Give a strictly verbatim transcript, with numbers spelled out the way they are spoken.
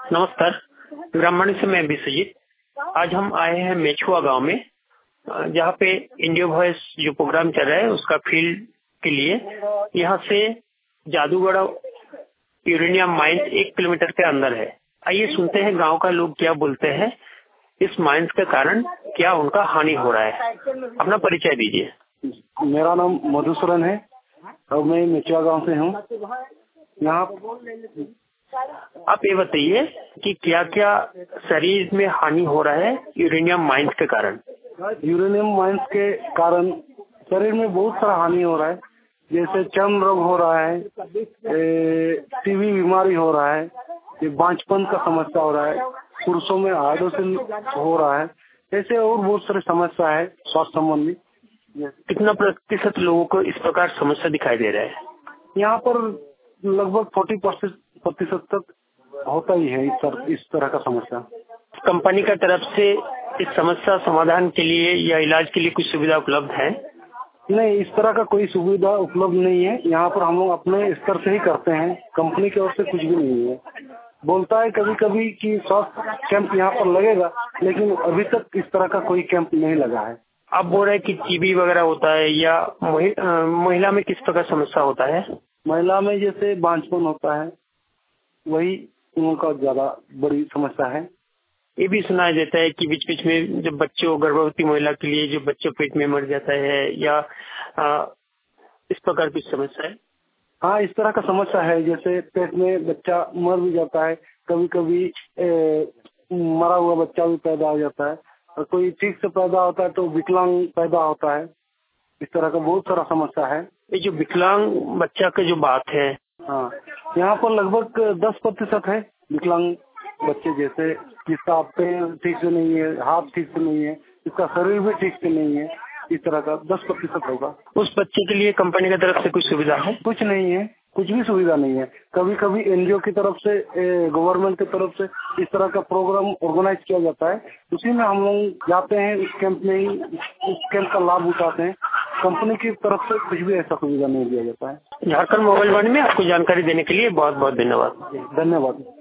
नमस्कार, ब्राह्मणी से मैं विश्वजीत। आज हम आए हैं मेछुआ गांव में, जहां पे इंडिया वॉइस जो प्रोग्राम चल रहा है उसका फील्ड के लिए। यहां से जादूगढ़ यूरेनियम माइंस एक किलोमीटर के अंदर है। आइए सुनते हैं गांव का लोग क्या बोलते हैं, इस माइंस के कारण क्या उनका हानि हो रहा है। अपना परिचय दीजिए। मेरा नाम मधुसूदन है और मैं मेछुआ गांव से हूँ। यहाँ आप ये बताइए कि क्या क्या शरीर में हानि हो रहा है यूरेनियम माइंस के कारण। यूरेनियम माइंस के कारण शरीर में बहुत सारा हानि हो रहा है, जैसे चर्म रोग हो रहा है, टीबी बीमारी हो रहा है, ये बांझपन का समस्या हो रहा है, पुरुषों में हाइड्रोसिल हो रहा है, ऐसे और बहुत सारी समस्या है स्वास्थ्य संबंधी। कितना प्रतिशत लोगों को इस प्रकार समस्या दिखाई दे रहा है? यहाँ पर लगभग चालीस प्रतिशत तक होता ही है इस तरह इस तरह का समस्या। कंपनी का तरफ से इस समस्या समाधान के लिए या इलाज के लिए कुछ सुविधा उपलब्ध है? नहीं, इस तरह का कोई सुविधा उपलब्ध नहीं है। यहाँ पर हम लोग अपने स्तर से ही करते हैं, कंपनी की ओर से कुछ भी नहीं है। बोलता है कभी कभी कि स्वास्थ्य कैंप यहाँ पर लगेगा, लेकिन अभी तक इस तरह का कोई कैंप नहीं लगा है। आप बोल रहे हैं कि टीबी वगैरह होता है, या महिला में किस प्रकार समस्या होता है? महिला में जैसे बांझपन होता है, वही उनका ज्यादा बड़ी समस्या है। ये भी सुनाई देता है कि बीच बीच में जब बच्चों गर्भवती महिला के लिए जो बच्चों पेट में मर जाता है, या आ, इस प्रकार की समस्या है। हाँ, इस तरह का समस्या है, जैसे पेट में बच्चा मर भी जाता है, कभी कभी ए, मरा हुआ बच्चा भी पैदा हो जाता है, और कोई ठीक से पैदा होता है तो विकलांग पैदा होता है। इस तरह का बहुत सारा समस्या है। ये जो विकलांग बच्चा की जो बात है, हाँ, यहाँ पर लगभग दस प्रतिशत है विकलांग बच्चे, जैसे जिसका पैर ठीक से नहीं है, हाथ ठीक से नहीं है, इसका शरीर भी ठीक से नहीं है, इस तरह का दस प्रतिशत होगा। उस बच्चे के लिए कंपनी की तरफ से कुछ सुविधा है? कुछ नहीं है, कुछ भी सुविधा नहीं है। कभी कभी एनजीओ की तरफ से, गवर्नमेंट की तरफ से इस तरह का प्रोग्राम ऑर्गेनाइज किया जाता है, उसी में हम लोग जाते हैं, उस कैंप में ही उस कैंप का लाभ उठाते हैं। कंपनी की तरफ से कुछ भी ऐसा सुविधा नहीं दिया जाता है। झारखंड मोबाइल वाणी में आपको जानकारी देने के लिए बहुत बहुत धन्यवाद। धन्यवाद।